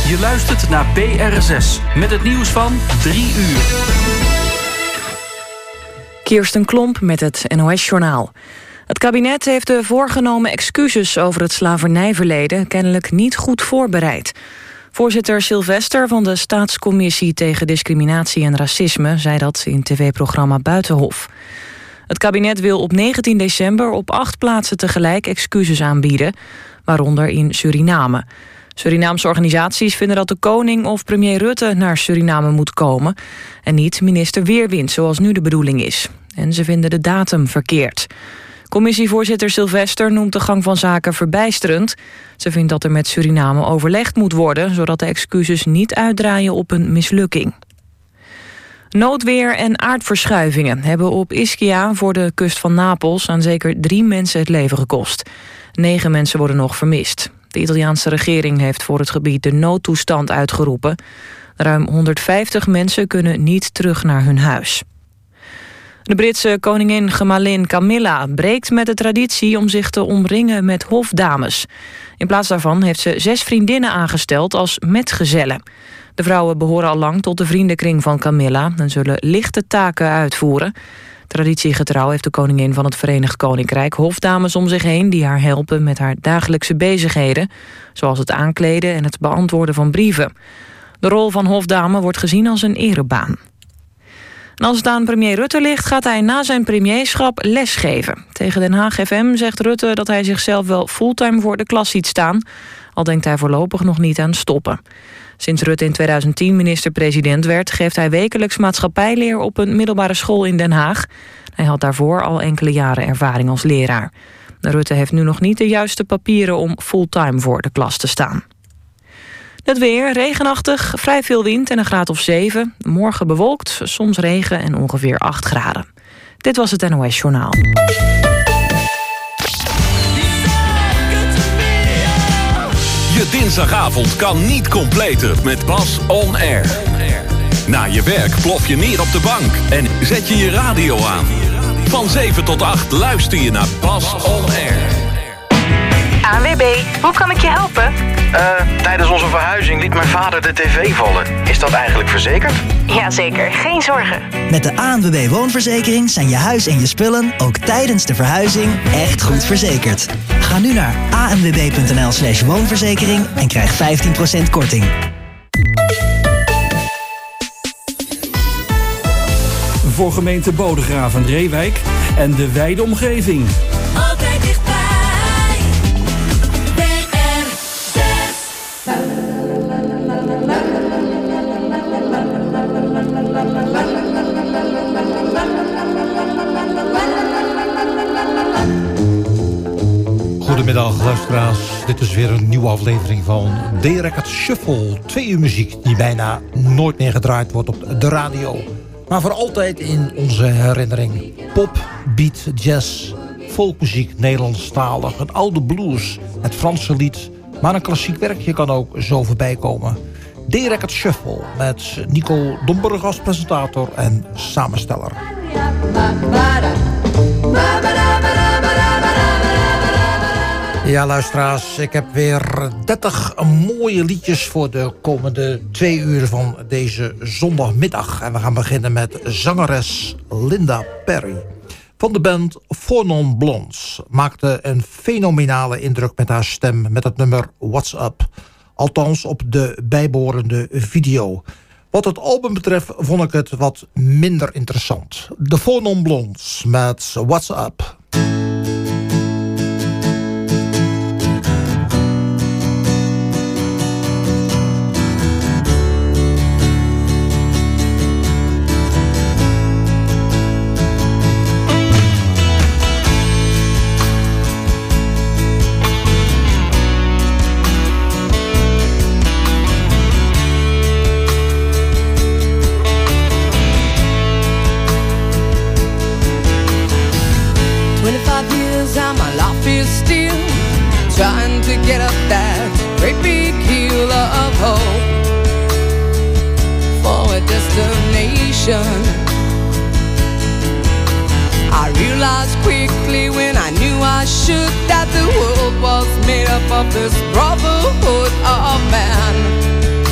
Je luistert naar BRSS met het nieuws van 3 uur. Kirsten Klomp met het NOS-journaal. Het kabinet heeft de voorgenomen excuses over het slavernijverleden kennelijk niet goed voorbereid. Voorzitter Sylvester van de Staatscommissie tegen Discriminatie en Racisme zei dat in tv-programma Buitenhof. Het kabinet wil op 19 december op 8 plaatsen tegelijk excuses aanbieden, waaronder in Suriname. Surinaamse organisaties vinden dat de koning of premier Rutte naar Suriname moet komen en niet minister Weerwind, zoals nu de bedoeling is. En ze vinden de datum verkeerd. Commissievoorzitter Sylvester noemt de gang van zaken verbijsterend. Ze vindt dat er met Suriname overlegd moet worden, zodat de excuses niet uitdraaien op een mislukking. Noodweer en aardverschuivingen hebben op Ischia voor de kust van Napels aan zeker 3 mensen het leven gekost. 9 mensen worden nog vermist. De Italiaanse regering heeft voor het gebied de noodtoestand uitgeroepen. Ruim 150 mensen kunnen niet terug naar hun huis. De Britse koningin gemalin Camilla breekt met de traditie om zich te omringen met hofdames. In plaats daarvan heeft ze 6 vriendinnen aangesteld als metgezellen. De vrouwen behoren al lang tot de vriendenkring van Camilla en zullen lichte taken uitvoeren. Traditiegetrouw heeft de koningin van het Verenigd Koninkrijk hofdames om zich heen die haar helpen met haar dagelijkse bezigheden, zoals het aankleden en het beantwoorden van brieven. De rol van hofdame wordt gezien als een erebaan. En als het aan premier Rutte ligt, gaat hij na zijn premierschap lesgeven. Tegen Den Haag FM zegt Rutte dat hij zichzelf wel fulltime voor de klas ziet staan, al denkt hij voorlopig nog niet aan stoppen. Sinds Rutte in 2010 minister-president werd, geeft hij wekelijks maatschappijleer op een middelbare school in Den Haag. Hij had daarvoor al enkele jaren ervaring als leraar. Rutte heeft nu nog niet de juiste papieren om fulltime voor de klas te staan. Het weer, regenachtig, vrij veel wind en een graad of 7. Morgen bewolkt, soms regen en ongeveer 8 graden. Dit was het NOS Journaal. Je dinsdagavond kan niet completer met Bas On Air. Na je werk plof je neer op de bank en zet je je radio aan. Van 7 tot 8 luister je naar Bas On Air. ANWB, hoe kan ik je helpen? Tijdens onze verhuizing liet mijn vader de tv vallen. Is dat eigenlijk verzekerd? Jazeker, geen zorgen. Met de ANWB Woonverzekering zijn je huis en je spullen ook tijdens de verhuizing echt goed verzekerd. Ga nu naar anwb.nl/woonverzekering en krijg 15% korting. Voor gemeente Bodegraven, Reewijk en de wijde omgeving. Altijd dichtbij. Goedemiddag luisteraars, dit is weer een nieuwe aflevering van D-Record Shuffle. 2 uur muziek die bijna nooit meer gedraaid wordt op de radio. Maar voor altijd in onze herinnering. Pop, beat, jazz, folkmuziek, Nederlandstalig, een oude blues, het Franse lied. Maar een klassiek werkje kan ook zo voorbij komen. D-Record Shuffle met Nico Domburg als presentator en samensteller. Ja, luisteraars, ik heb weer 30 mooie liedjes voor de komende 2 uur van deze zondagmiddag. En we gaan beginnen met zangeres Linda Perry. Van de band Four Non Blondes maakte een fenomenale indruk met haar stem met het nummer What's Up. Althans op de bijbehorende video. Wat het album betreft vond ik het wat minder interessant. De Four Non Blondes met What's Up. Get up that great big hill of hope for a destination. I realized quickly when I knew I should that the world was made up of this brotherhood of man.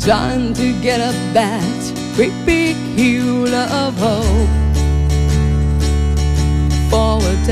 trying to get up that great big hill of hope for a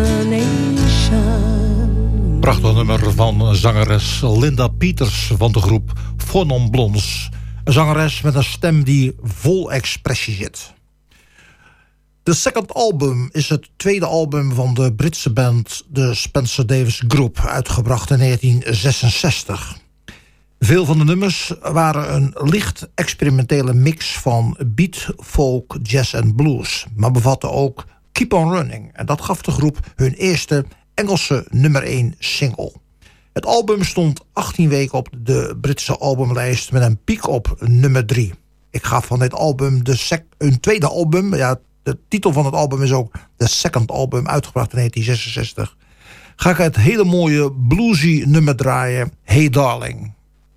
destination. Prachtig nummer van zangeres Linda Peters van de groep Four Non Blondes. Een zangeres met een stem die vol expressie zit. The Second Album is het tweede album van de Britse band de Spencer Davis Group, uitgebracht in 1966. Veel van de nummers waren een licht experimentele mix van beat, folk, jazz en blues, maar bevatten ook Keep on Running. En dat gaf de groep hun eerste Engelse nummer 1 single. Het album stond 18 weken op de Britse albumlijst met een piek op nummer 3. Ik ga van dit album hun tweede album, ja, de titel van het album is ook The Second Album, uitgebracht in 1966. Ga ik het hele mooie bluesy nummer draaien, Hey Darling.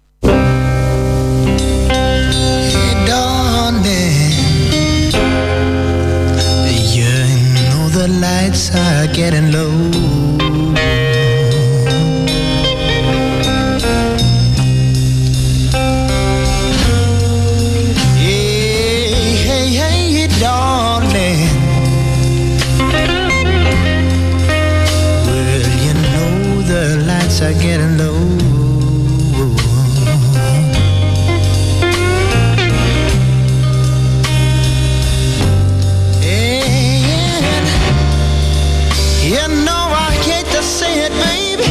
Hey darling, you know the lights are getting low. Hey darling, well you know the lights are getting low. You know I hate to say it, baby,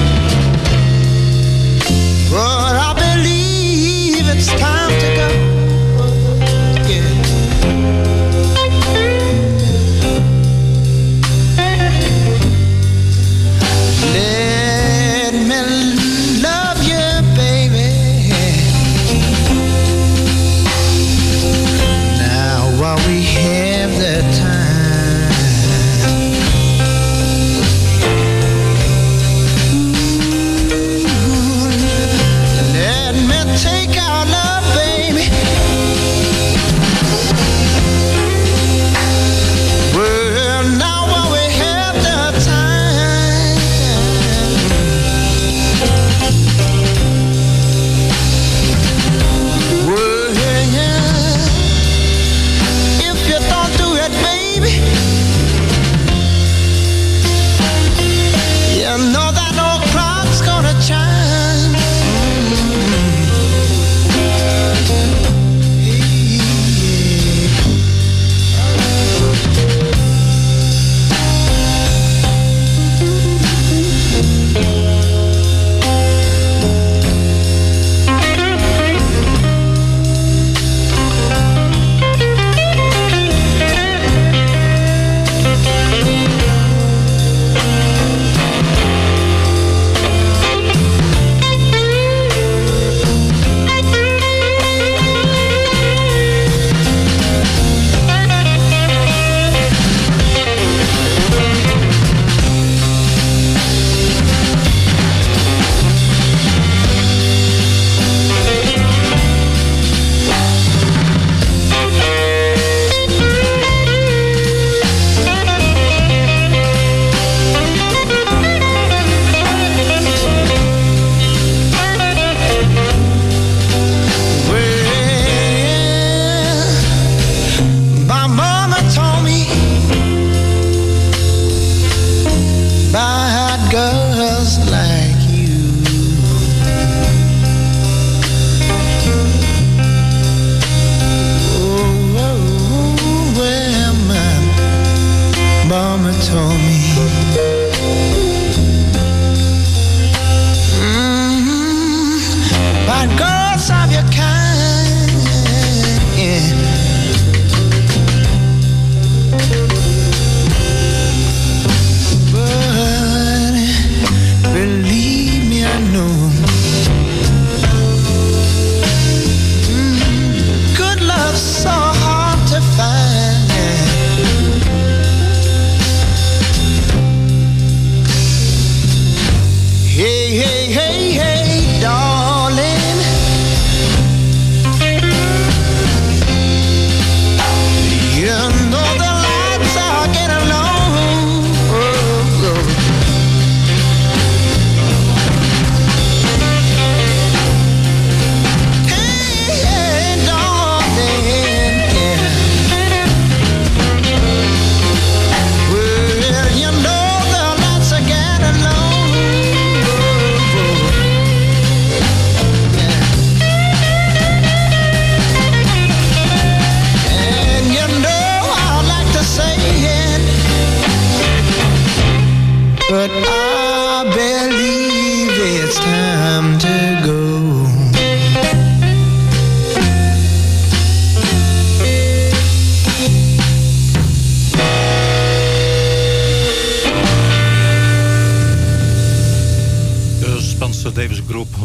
but I believe it's time to go. Yeah. Let me love you, baby. Now while we have the time, take our love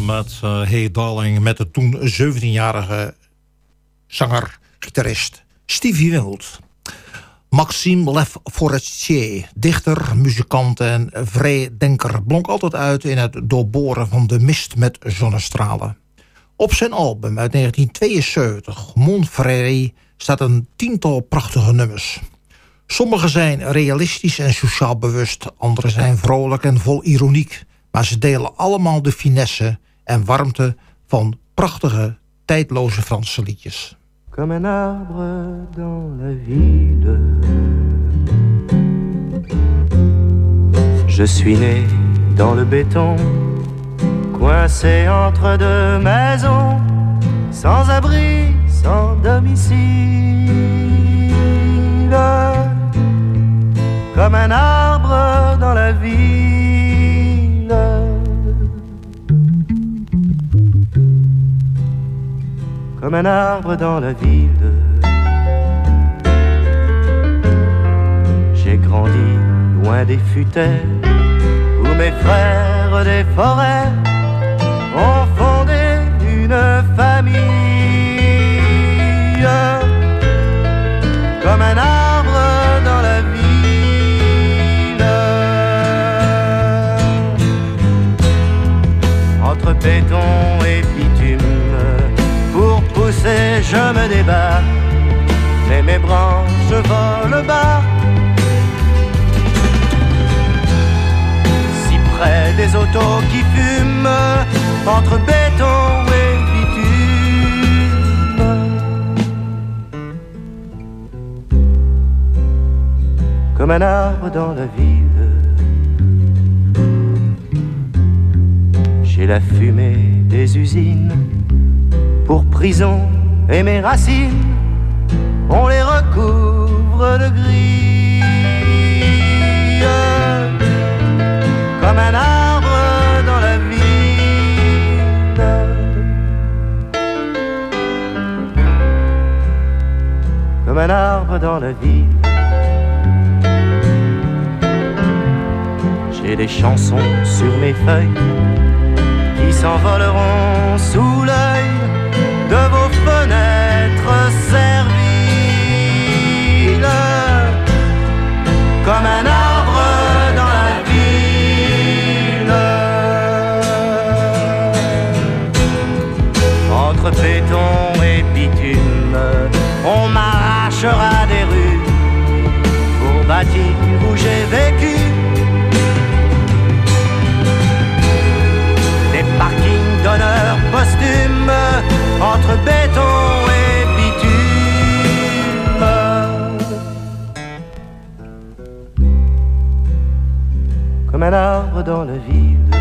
met Hey Darling... met de toen 17-jarige zanger-gitarist Stevie Wild. Maxime Le Forestier, dichter, muzikant en vrijdenker... blonk altijd uit in het doorboren van de mist met zonnestralen. Op zijn album uit 1972, Montferré... staat een tiental prachtige nummers. Sommige zijn realistisch en sociaal bewust... andere zijn vrolijk en vol ironiek... maar ze delen allemaal de finesse en warmte... van prachtige, tijdloze Franse liedjes. Comme un arbre dans la ville, je suis né dans le béton, coincé entre deux maisons, sans abri, sans domicile. Comme un arbre dans la ville, comme un arbre dans la ville. J'ai grandi loin des futaies, où mes frères des forêts ont fondé une famille. Comme un arbre dans la ville, entre béton et bitume, pour pousser je me débat, mais mes branches volent bas. Si près des autos qui fument, entre béton et bitume. Comme un arbre dans la ville, j'ai la fumée des usines pour prison et mes racines, on les recouvre de gris. Comme un arbre dans la ville, comme un arbre dans la ville. J'ai des chansons sur mes feuilles qui s'envoleront sous l'œil de vos fenêtres serviles. Comme un arbre dans la ville, entre béton et bitume, on m'arrachera des rues pour bâtir où j'ai vécu. Des parkings d'honneur posthume, entre béton et bitume. Comme un arbre dans la ville,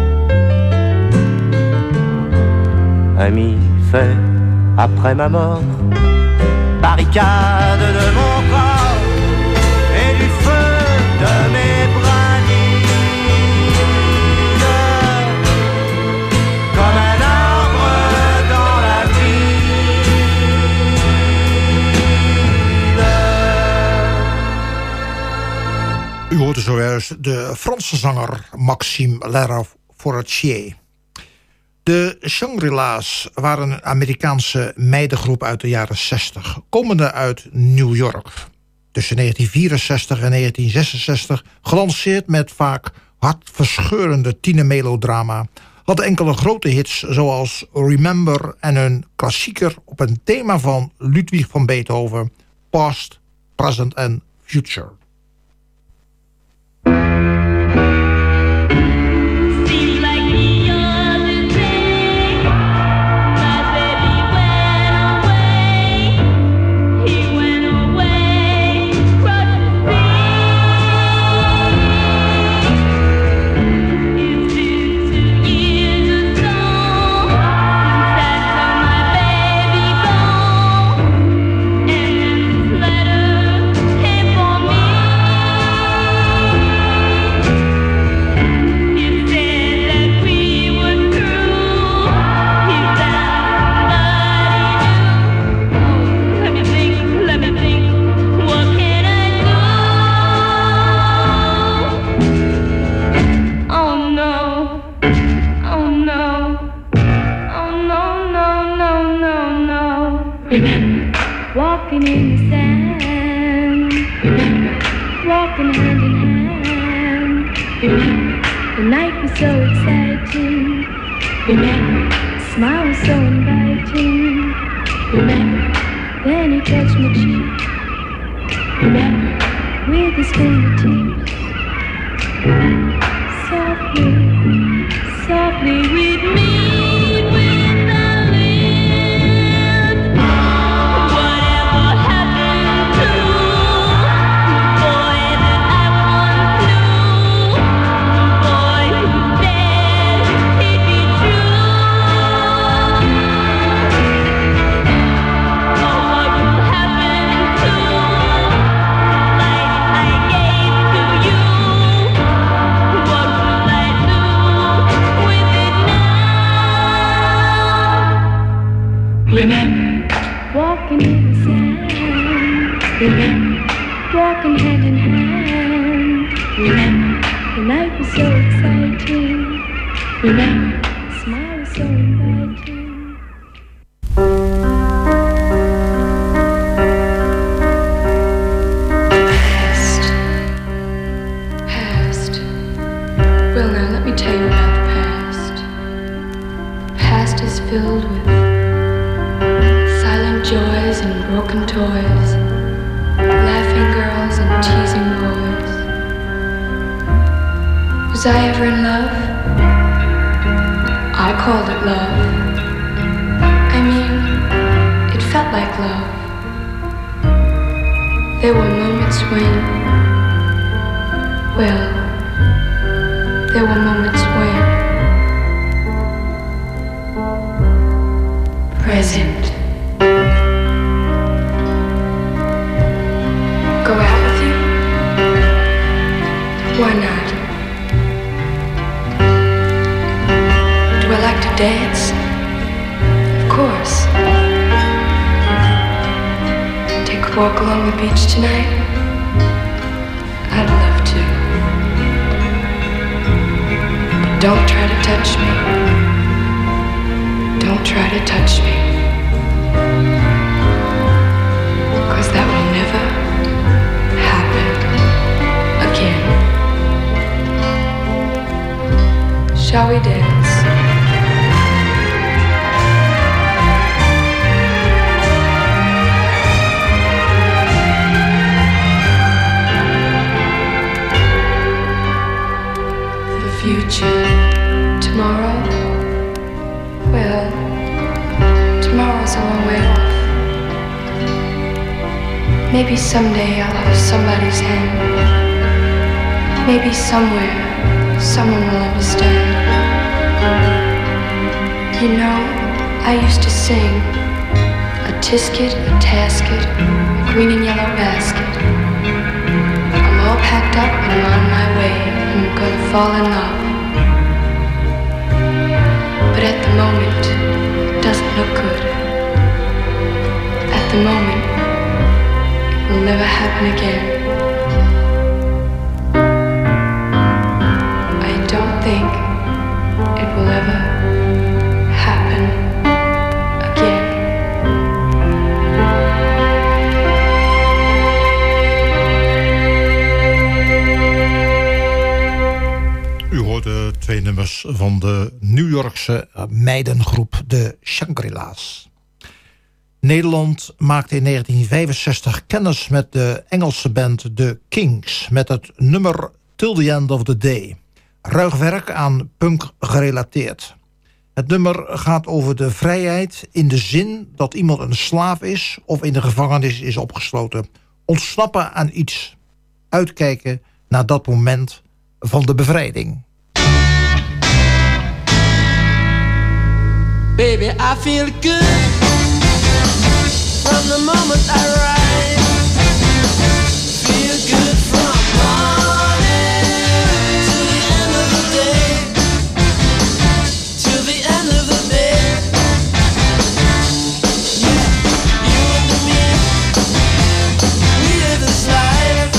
ami fait après ma mort, barricade de mon corps et du feu de mes brindilles. Comme un arbre dans la ville. U hoorde zojuist de Franse zanger Maxime Le Forestier. De Shangri-La's waren een Amerikaanse meidengroep uit de jaren 60, komende uit New York. Tussen 1964 en 1966, gelanceerd met vaak hartverscheurende tienermelodrama, hadden enkele grote hits zoals Remember en een klassieker op een thema van Ludwig van Beethoven, Past, Present and Future. For me Walking in the sand, walking hand in hand. The night was so exciting, the smile was so inviting. Then he touched my cheek with his fingertips. Softly, softly we'd meet with the wind. Whatever happened to the boy that I once knew? The boy who said he'd be true. Oh, what will happen to the light I gave to you? What will I do with it now? Remember, walking in the sand. Remember, walking hand in hand. Remember, the night was so exciting. Remember, the smile was so inviting. Past. Well, now let me tell you about the past. Past is filled with silent joys and broken toys, laughing girls and teasing boys. Was I ever in love? I called it love. I mean, it felt like love. There were moments when, well, there were moments when present. Go out with you? Why not? Do I like to dance? Of course. Take a walk along the beach tonight? I'd love to. But don't try to touch me. Don't try to touch me. 'Cause that will never happen again. Shall we dance? The future. Tomorrow? Well, tomorrow's a long way off. Maybe someday I'll hold somebody's hand. Maybe somewhere, someone will understand. You know, I used to sing a tisket, a tasket, a green and yellow basket. I'm all packed up and I'm on my way and I'm gonna fall in love. But at the moment, it doesn't look good. At the moment, it will never happen again. I don't think it will ever happen again. U hoorde twee nummers van de New Yorkse meidengroep de Shangri-La's. Nederland maakte in 1965 kennis met de Engelse band The Kings met het nummer Till the End of the Day. Ruig werk aan punk gerelateerd. Het nummer gaat over de vrijheid in de zin dat iemand een slaaf is of in de gevangenis is opgesloten. Ontsnappen aan iets. Uitkijken naar dat moment van de bevrijding. Baby, I feel good from the moment I rise. Feel good from morning to the end of the day. Till the end of the day. Yeah, you and me, we live this life.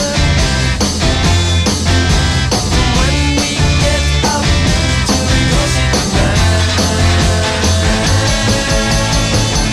When we get up till we go say goodbye.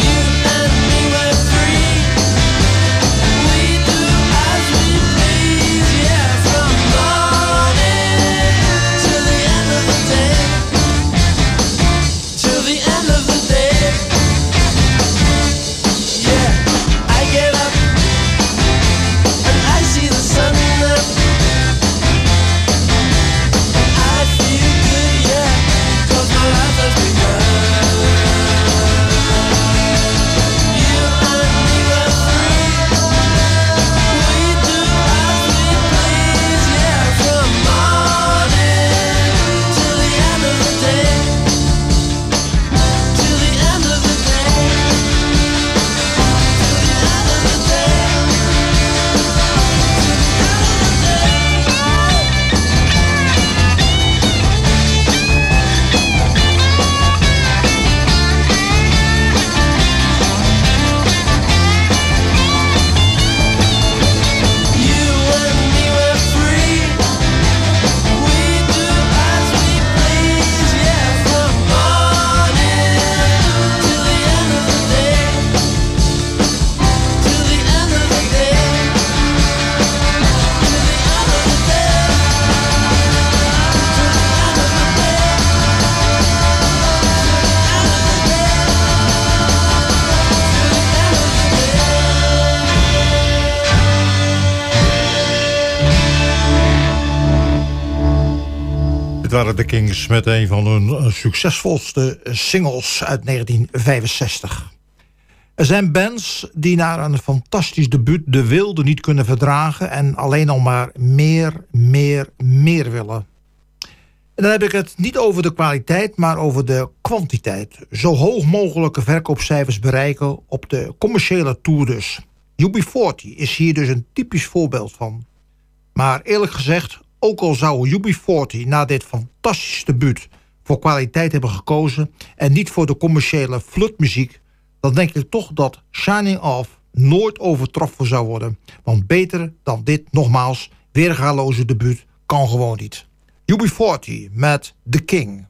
waren de Kings met een van hun succesvolste singles uit 1965. Er zijn bands die na een fantastisch debuut de wilde niet kunnen verdragen en alleen al maar meer willen. En dan heb ik het niet over de kwaliteit, maar over de kwantiteit. Zo hoog mogelijke verkoopcijfers bereiken op de commerciële tour dus. UB40 is hier dus een typisch voorbeeld van. Maar eerlijk gezegd, ook al zou UB40 na dit fantastische debuut voor kwaliteit hebben gekozen en niet voor de commerciële flutmuziek, dan denk ik toch dat Shining Off nooit overtroffen zou worden. Want beter dan dit, nogmaals, weergaloze debuut kan gewoon niet. UB40 met The King.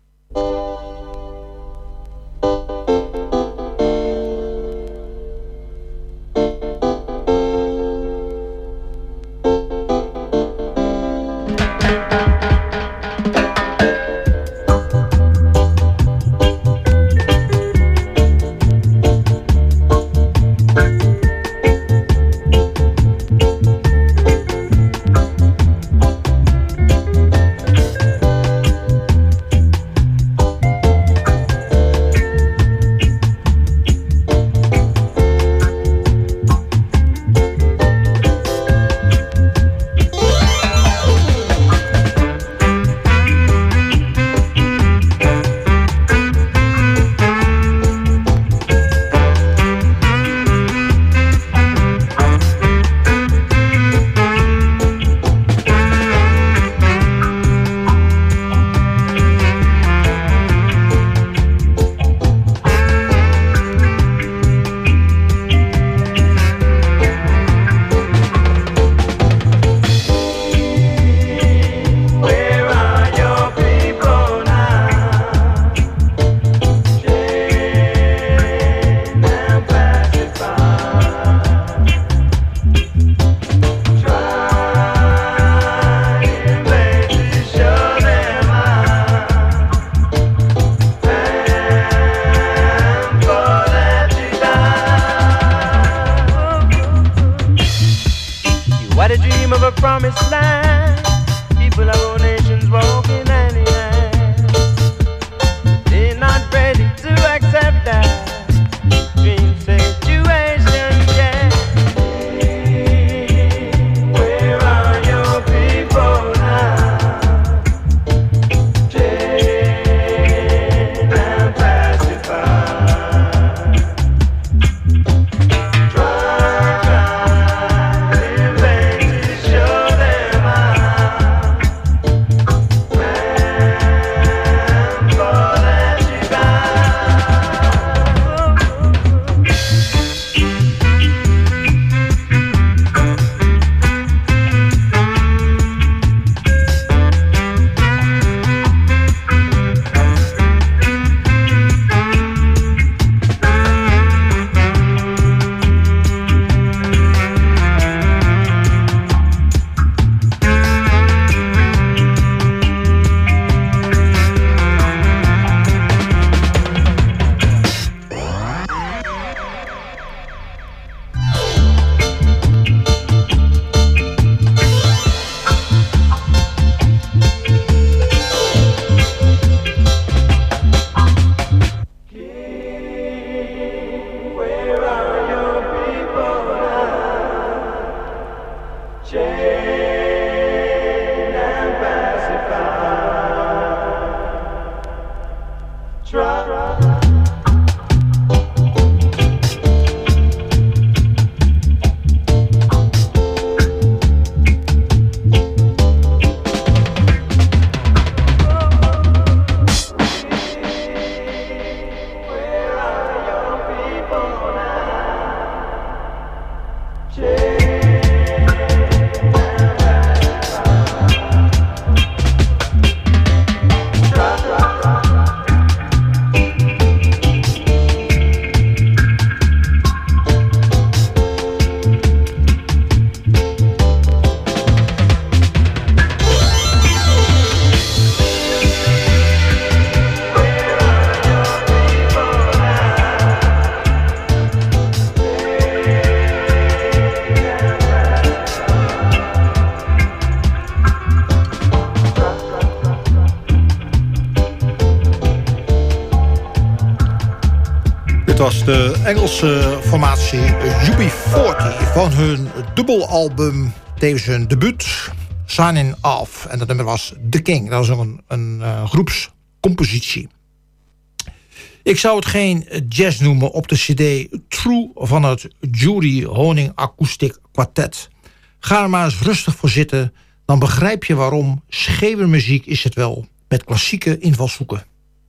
De Engelse formatie UB40 van hun dubbelalbum, tevens hun debuut, Signing Off. En dat nummer was The King. Dat was ook een groepscompositie. Ik zou het geen jazz noemen op de cd True van het Judy Honing Acoustic Quartet. Ga er maar eens rustig voor zitten, dan begrijp je waarom schemermuziek is het wel, met klassieke invalshoeken.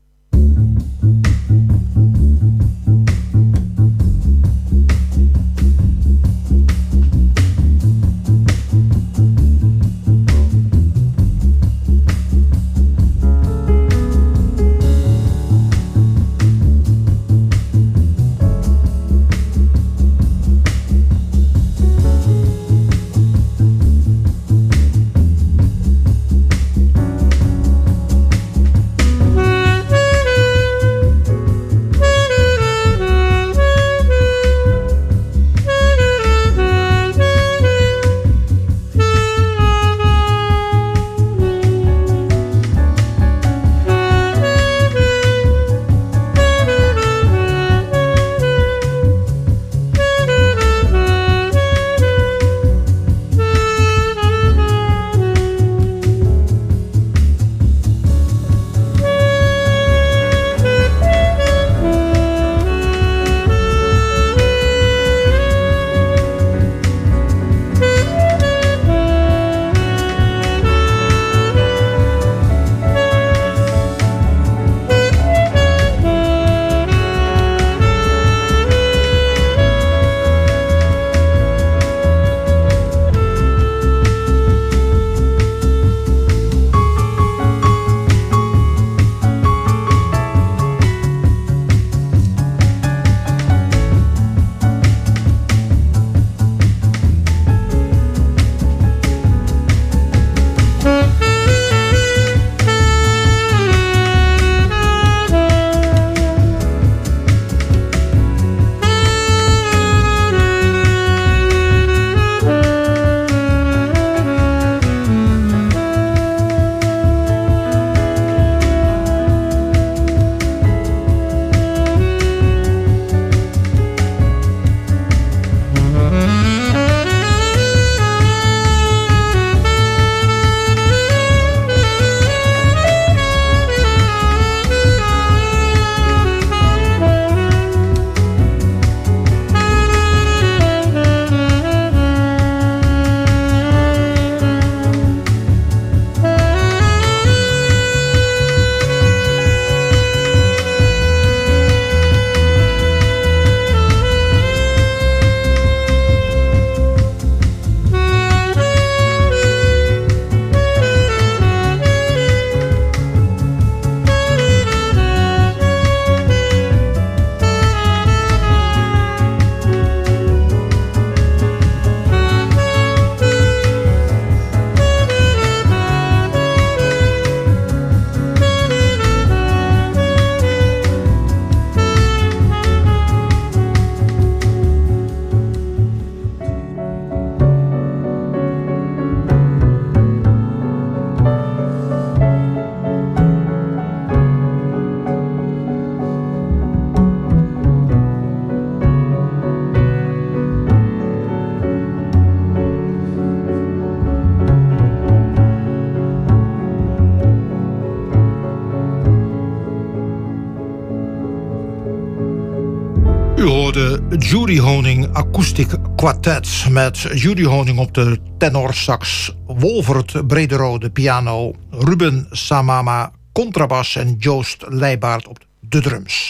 De Judy Honing Acoustic Quartet met Judy Honing op de tenorsax, Wolfert Brederode piano, Ruben Samama contrabas en Joost Leijbaard op de drums.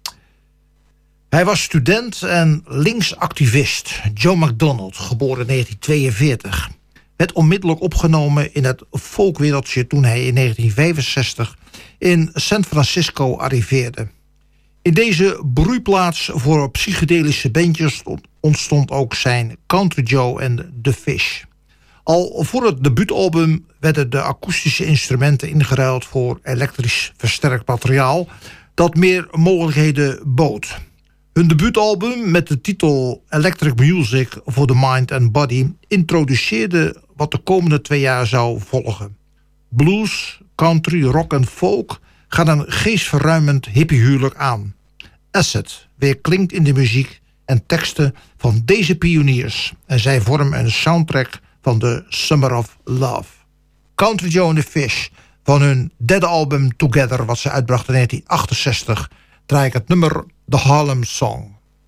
Hij was student en linksactivist. Joe McDonald, geboren in 1942, werd onmiddellijk opgenomen in het folkwereldje toen hij in 1965 in San Francisco arriveerde. In deze broeiplaats voor psychedelische bandjes ontstond ook zijn Country Joe en The Fish. Al voor het debuutalbum werden de akoestische instrumenten ingeruild voor elektrisch versterkt materiaal dat meer mogelijkheden bood. Hun debuutalbum met de titel Electric Music for the Mind and Body introduceerde wat de komende 2 jaar zou volgen. Blues, country, rock en folk gaan een geestverruimend hippiehuwelijk aan. Acid weer klinkt in de muziek en teksten van deze pioniers. En zij vormen een soundtrack van de Summer of Love. Country Joe and the Fish, van hun derde album Together, wat ze uitbrachten in 1968, draai ik het nummer The Harlem Song.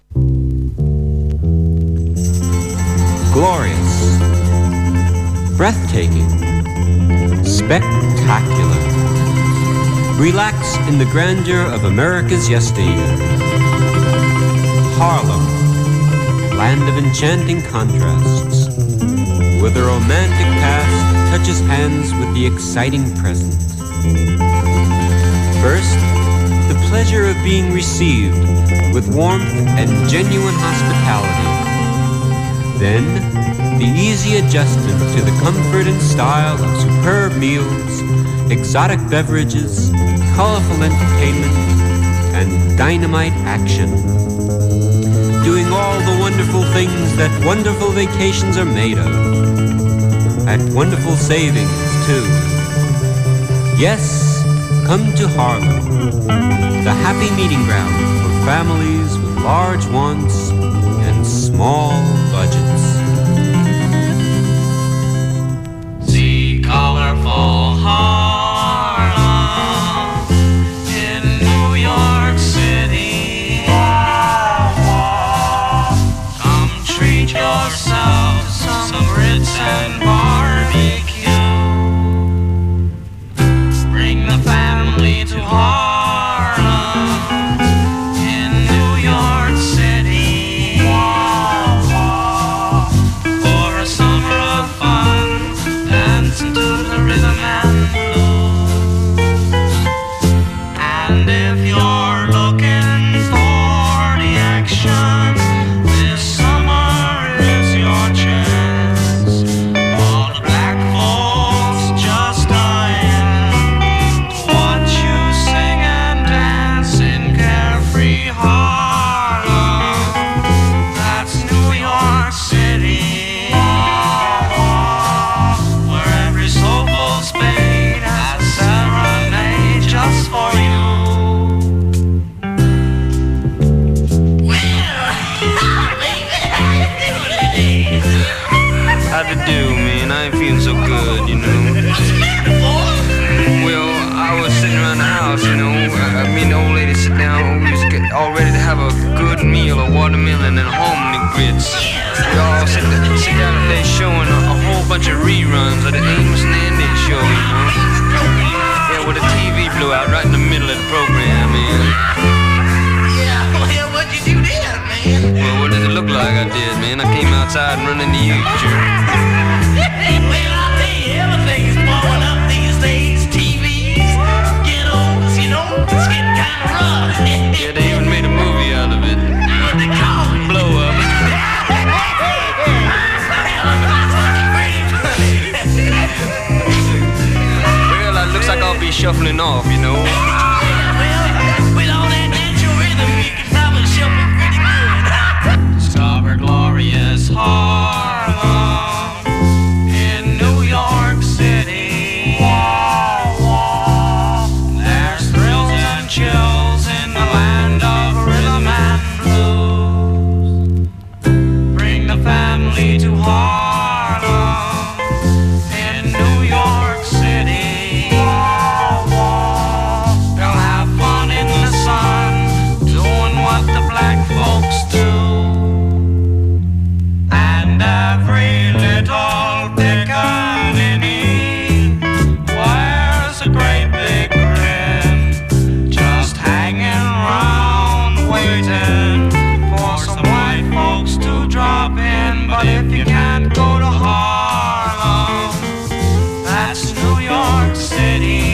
Glorious, breathtaking, spectacular. Relax in the grandeur of America's yesteryear. Harlem, land of enchanting contrasts, where the romantic past touches hands with the exciting present. First, the pleasure of being received with warmth and genuine hospitality. Then, the easy adjustment to the comfort and style of superb meals, exotic beverages, colorful entertainment, and dynamite action. Doing all the wonderful things that wonderful vacations are made of. At wonderful savings, too. Yes, come to Harlem, the happy meeting ground for families with large wants and small budgets. See colorful Harlem in New York City. Come treat yourself to some grits and barbecue. Bring the family to Harlem in New York City for a summer of fun, dancing to the rhythm and blues. And if you're looking for the action, this summer is your chance. All the black folks just dying to watch you sing and dance in carefree Harlem. That's New York City, where every soulful spade has a serenade just for you. How'd it do, man? I ain't feeling so good, you know. Well, I was sitting around the house, you know. Me and the old lady sit down. We was all ready to have a good meal of watermelon and hominy grits. We all sit down today showing a whole bunch of reruns of the Amos and Andy show, you know. Yeah, well, the TV blew out right in the middle of the program, man. Yeah, well, what'd you do then, man? Well, what did it look like I did, man? I came outside and run into you, jerk. Well, I'll tell you, everything's blowing up these days. TVs, ghettos, you know, it's getting kind of rough. Yeah, they even made a movie out of it. What they call it? Blow up. Well, it looks like I'll be shuffling off, you know. With all that natural rhythm, you can probably shuffle pretty good. Discover glorious Harlem in New York City. There's thrills and chills in the land of rhythm and blues. Bring the family to Harlem in New York City. They'll have fun in the sun, doing what the black folks do. And every little pickaninny wears a great big grin, just hanging around waiting for some white folks to drop in. But if you can't go to Harlem, that's New York City.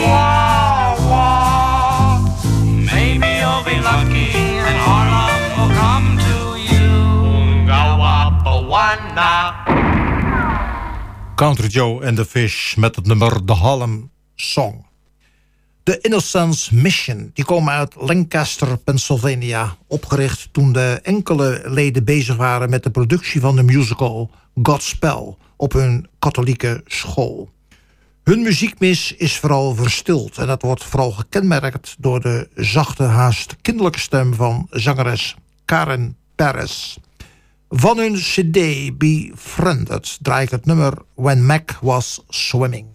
Maybe you'll be lucky and Harlem will come to you. Gawappawana. Country Joe and the Fish met het nummer The Harlem Song. De Innocence Mission, die komen uit Lancaster, Pennsylvania. Opgericht toen de enkele leden bezig waren met de productie van de musical Godspell op hun katholieke school. Hun muziekmis is vooral verstild en dat wordt vooral gekenmerkt door de zachte, haast kinderlijke stem van zangeres Karen Paris. Van hun cd Befriended draai ik het nummer When Mac Was Swimming.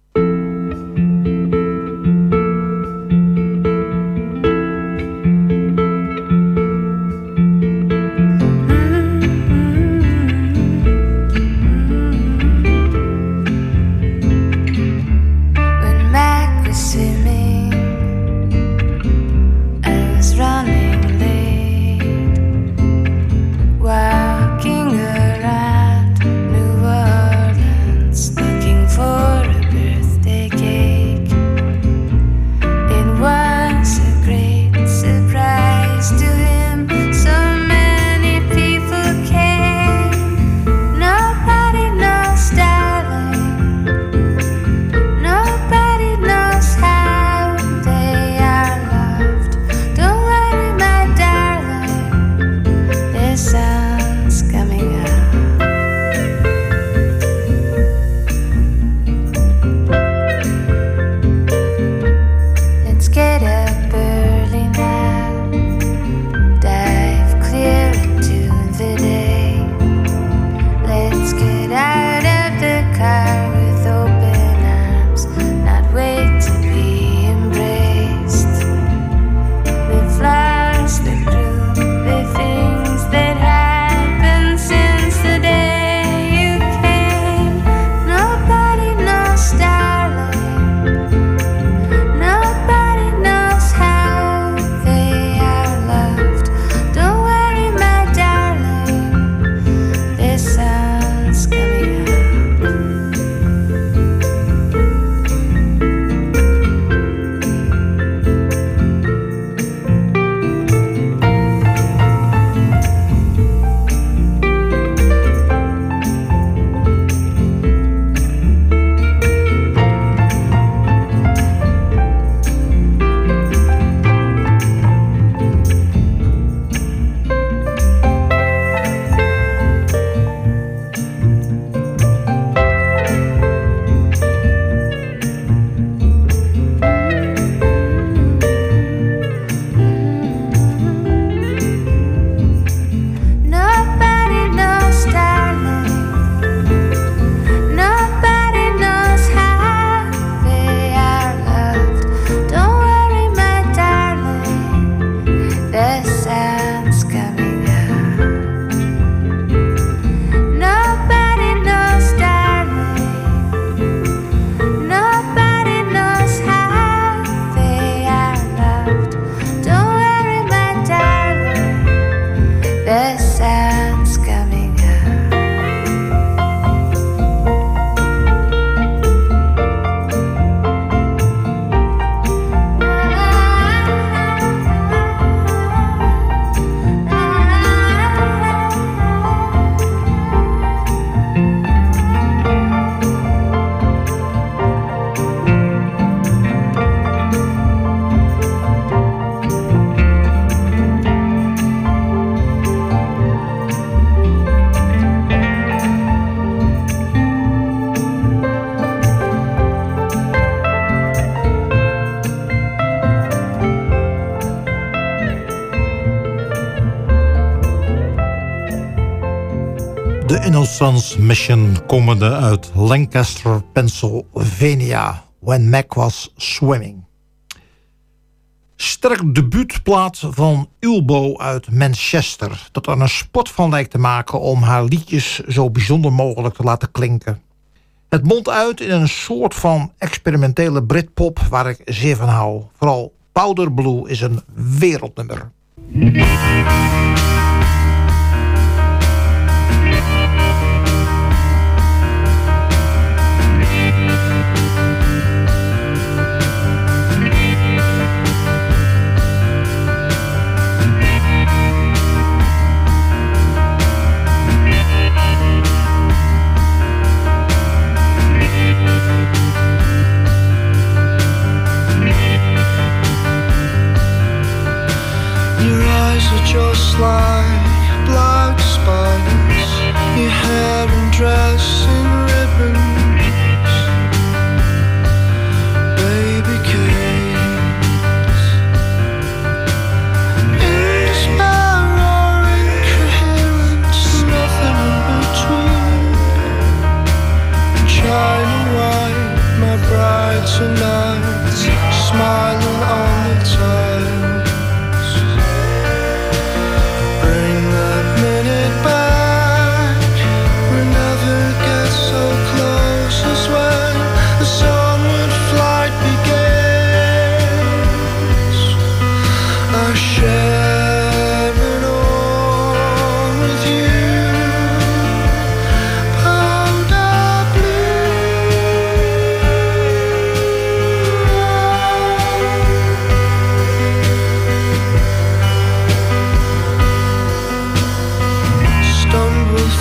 De Innocence Mission komende uit Lancaster, Pennsylvania. When Mac Was Swimming. Sterk debuutplaat van Ilbo uit Manchester, dat er een sport van lijkt te maken om haar liedjes zo bijzonder mogelijk te laten klinken. Het mondt uit in een soort van experimentele Britpop waar ik zeer van hou. Vooral Powder Blue is een wereldnummer. Just like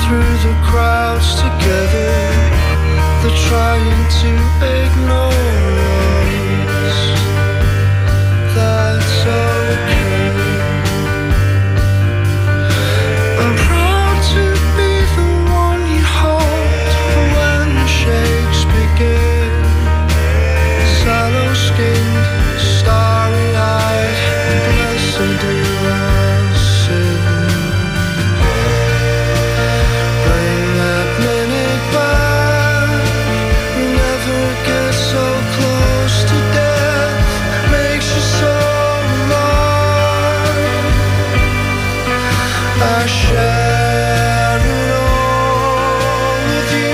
through the crowds together. They're trying to ignore us. That's okay. I'm proud to be the one you hold when the shakes begin. Sallow-skinned, starry-eyed, blessed do our sin. Bring that minute back. We never get so close to death. Makes you so alive. I share it all with you.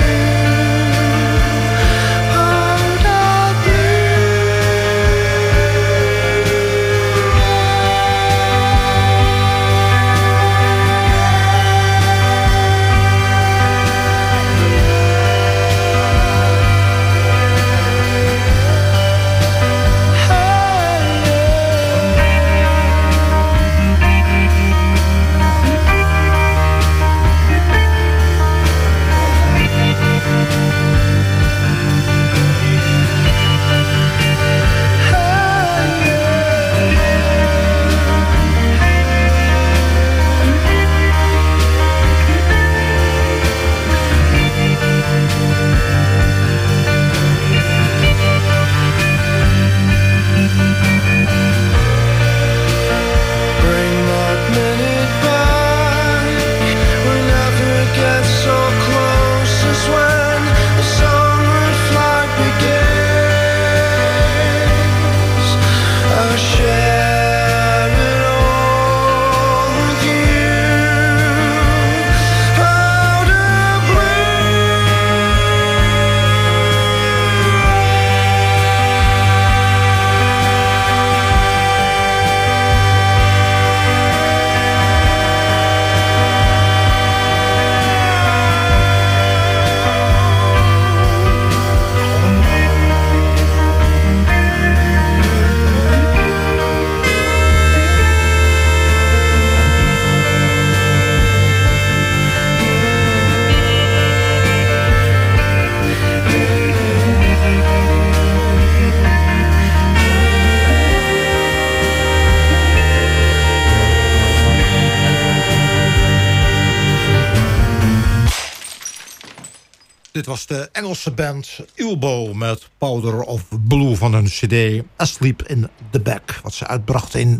Dit was de Engelse band Ilbo met Powder of Blue van hun cd Asleep in the Back, wat ze uitbrachten in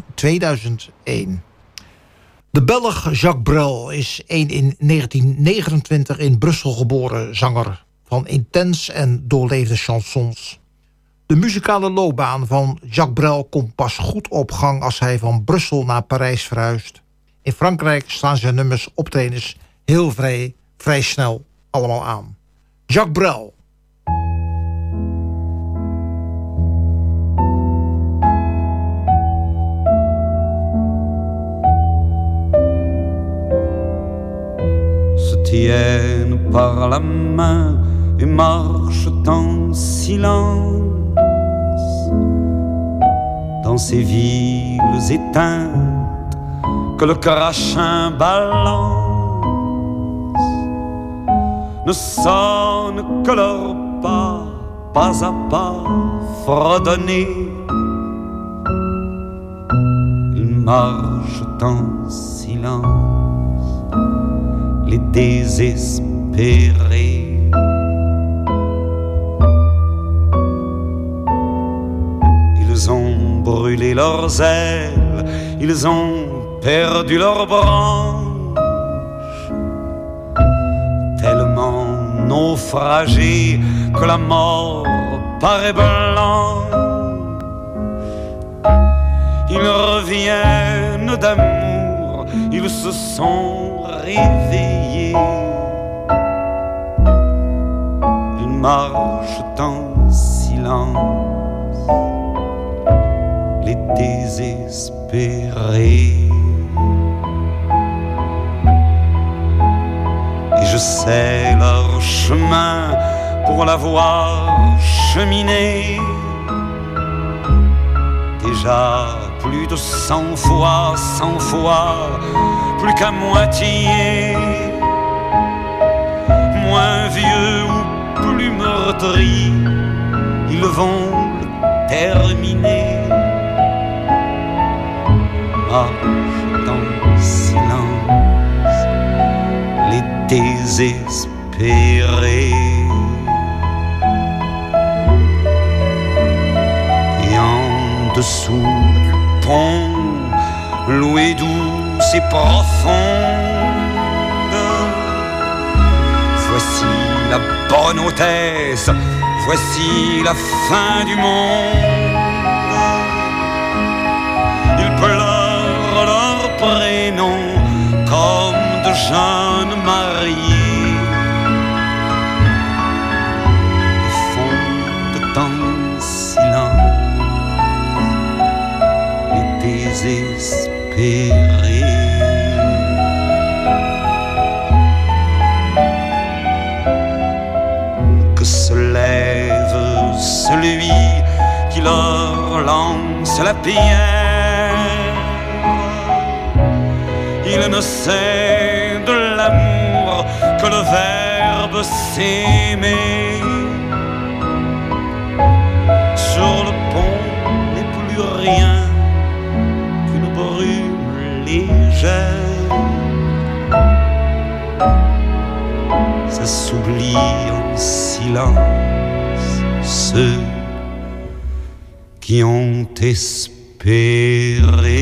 2001. De Belg Jacques Brel is een in 1929 in Brussel geboren zanger van intens en doorleefde chansons. De muzikale loopbaan van Jacques Brel komt pas goed op gang als hij van Brussel naar Parijs verhuist. In Frankrijk staan zijn nummers optredens heel vrij snel allemaal aan. Jacques Brel. Se tiennent par la main et marchent en silence dans ces villes éteintes que le crachin balance. Ne sonne que leur pas à pas fredonnés. Ils marchent en silence, les désespérés. Ils ont brûlé leurs ailes, ils ont perdu leurs branches. Naufragés que la mort paraît blanche. Ils reviennent d'amour, ils se sont réveillés. Ils marchent en silence, les désespérés. Je sais leur chemin pour la voir cheminer. Déjà plus de 100 fois, plus qu'à moitié. pris, ils vont le terminer. Marchent en silence les désespérés. Et en dessous du pont, l'eau est douce et profonde. Voici la bonne hôtesse, voici la fin du monde. Ils pleurent leur prénom comme de jeunes mariés et fondent en silence les désespérés. Que se lève celui qui leur lance la pierre. Il ne sait de l'amour que le verbe s'aimer. Sur le pont n'est plus rien qu'une brume légère. Ça s'oublie en silence ceux qui ont espéré.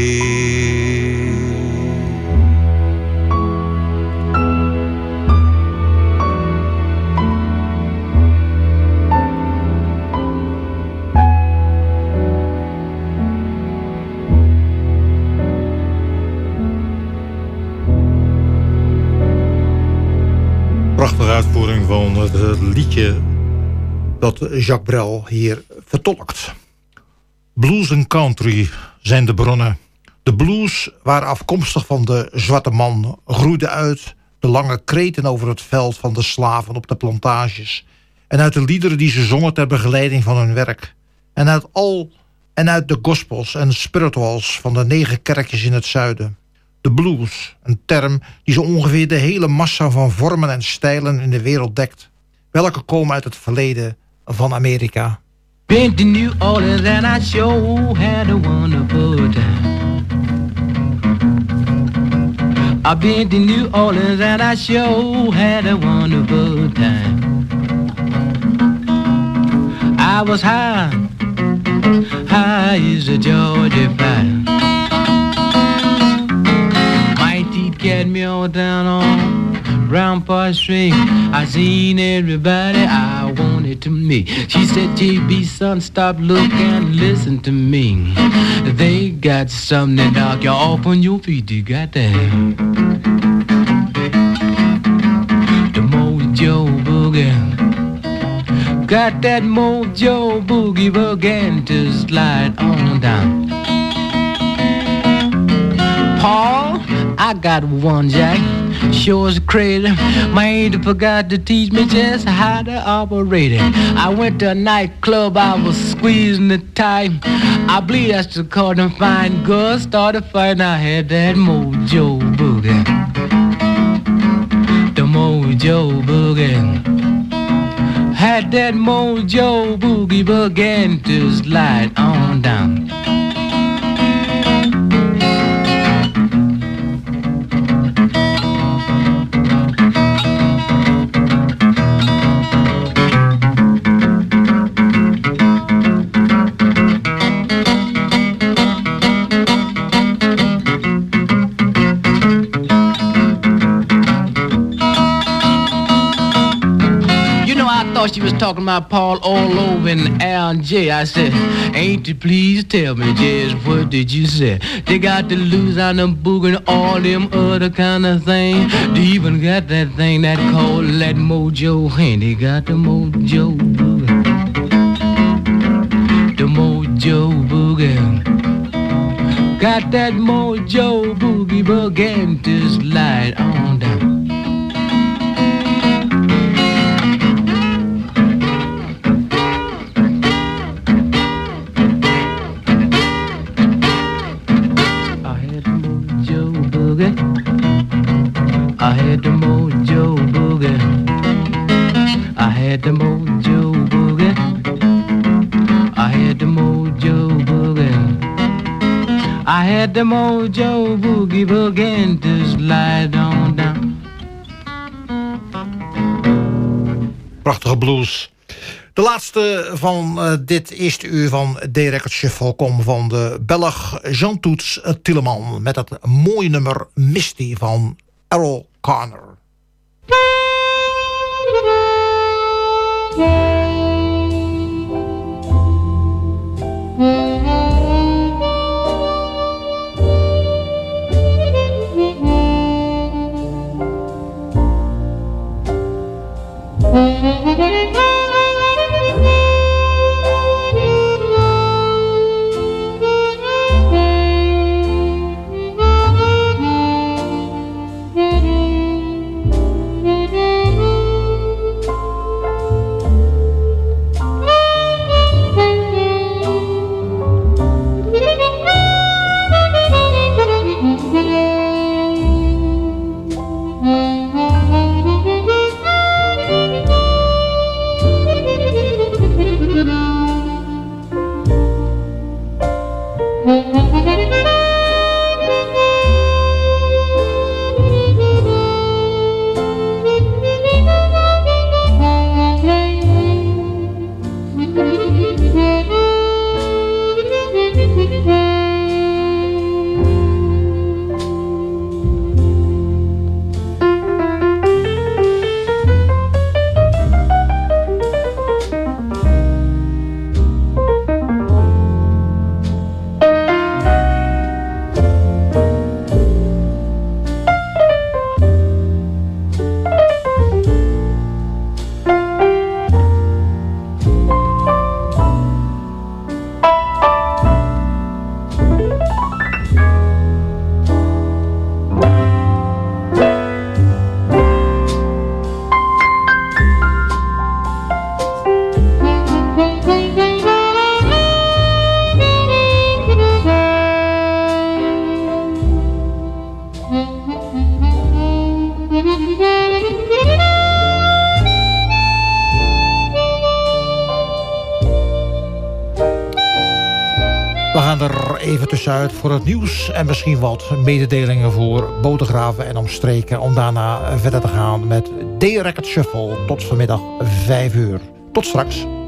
Prachtige uitvoering van het liedje dat Jacques Brel hier vertolkt. Blues en country zijn de bronnen. De blues waren afkomstig van de zwarte man, groeide uit de lange kreten over het veld van de slaven op de plantages en uit de liederen die ze zongen ter begeleiding van hun werk en uit de gospels en spirituals van de 9 kerkjes in het zuiden. De blues, een term die zo ongeveer de hele massa van vormen en stijlen in de wereld dekt, welke komen uit het verleden van Amerika. Been to New Orleans and I sure had a wonderful time. I've been to New Orleans and I sure had a wonderful time. I was high as a Georgia pine. My teeth got me all down on Brown Park Street. I seen everybody I wanted to meet. She said, JB, son, stop, look, and listen to me. They got something that knock you off on your feet. You got that. The Mojo Boogie. Got that Mojo Boogie began to slide on down. Paul, I got one, Jack. Sure is crazy. My angel forgot to teach me just how to operate it. I went to a nightclub, I was squeezing the tight. I believe that's the called them fine girls. Started fighting, I had that Mojo Boogie. The Mojo Boogie. Had that Mojo Boogie began to slide on down. She was talking about Paul all over in L&J. I said, ain't you please tell me just what did you say? They got the blues on them boogie and all them other kind of things. They even got that thing that called that Mojo hand. They got the Mojo Boogie. The Mojo Boogie. Got that Mojo Boogie began to slide on down. I had the Mojo Boogie. I had the Mojo I had the mojo boogie boogie and just slide on down. Prachtige blues. De laatste van dit eerste uur van D-Record Shuffle komt van de Belg Jean Toets Tilleman met het mooie nummer Misty van Errol Garner. We gaan er even tussenuit voor het nieuws en misschien wat mededelingen voor Bodegraven en omstreken, om daarna verder te gaan met D-Record Shuffle tot vanmiddag 5 uur. Tot straks.